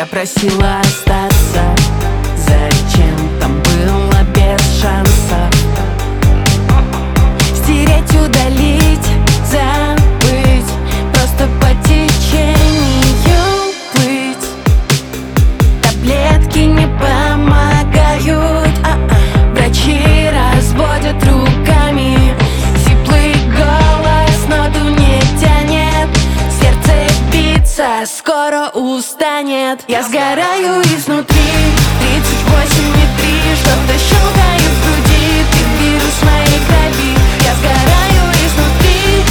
просила остаться, зачем там было без шансов? Стереть, удалить, забыть, просто по течению плыть. Таблетки не помогают, врачи разводят руками. Сиплый голос, ноду не тянет, сердце биться скоро устанет. Я сгораю изнутри, 38,3, что-то щелкает в груди, ты вирус в моей крови. Я сгораю изнутри,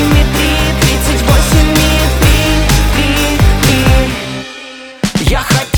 38,3, 38,3, 3. Я хочу